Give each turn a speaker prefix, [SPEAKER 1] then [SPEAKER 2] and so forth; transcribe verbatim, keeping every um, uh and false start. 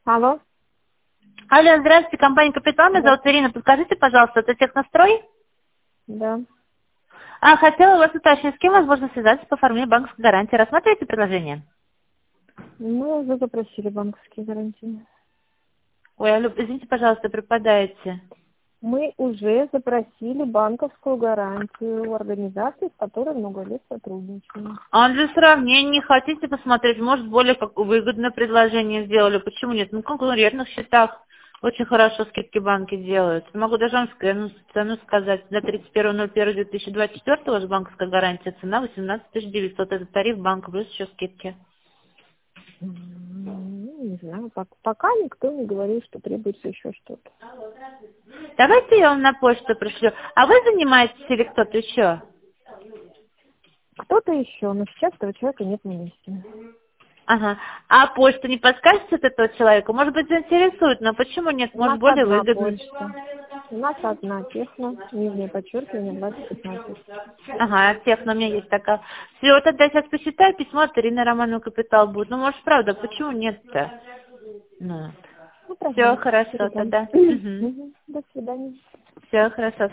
[SPEAKER 1] Алло,
[SPEAKER 2] Алло, здравствуйте, компания «Капитал», меня
[SPEAKER 1] да,
[SPEAKER 2] зовут Ирина. Подскажите, пожалуйста, это технострой?
[SPEAKER 1] да.
[SPEAKER 2] А, хотела вас уточнить, с кем возможно связаться по оформлению банковской гарантии. Рассматриваете предложение?
[SPEAKER 1] Мы уже запросили банковские гарантии.
[SPEAKER 2] Ой, алло, извините, пожалуйста, пропадаете.
[SPEAKER 1] Мы уже запросили банковскую гарантию у организации, с которой много лет сотрудничаем.
[SPEAKER 2] А для сравнения не хотите посмотреть? Может, более как выгодное предложение сделали? Почему нет? Ну, в конкурентных счетах очень хорошо скидки банки делают. Могу даже вам цену, цену сказать. До тридцать первого ноль первого две тысячи двадцать четвёртого ваша банковская гарантия, цена восемнадцать тысяч девятьсот. Это тариф банка, плюс еще скидки.
[SPEAKER 1] М, Ну, не знаю, пок- пока никто не говорил, что требуется еще что-то.
[SPEAKER 2] Давайте я вам на почту пришлю. А вы занимаетесь или кто-то еще?
[SPEAKER 1] Кто-то еще, но сейчас этого человека нет на месте.
[SPEAKER 2] Ага. А почту не подскажете от этого человека? Может быть, заинтересует, но почему нет?
[SPEAKER 1] У
[SPEAKER 2] Может,
[SPEAKER 1] нас
[SPEAKER 2] более
[SPEAKER 1] одна
[SPEAKER 2] выгодно.
[SPEAKER 1] почта. У нас одна техно, нижнее подчеркивание, двадцать пятнадцать.
[SPEAKER 2] Ага, техно, у меня есть такая. Все, тогда сейчас посчитаю, письмо от Ирины Романовой «Капитал» будет. Ну, может, правда, почему нет-то? Ну,
[SPEAKER 1] Ну,
[SPEAKER 2] все
[SPEAKER 1] проверьте,
[SPEAKER 2] хорошо
[SPEAKER 1] передам.
[SPEAKER 2] тогда. Угу.
[SPEAKER 1] Мгм. До свидания.
[SPEAKER 2] Все хорошо.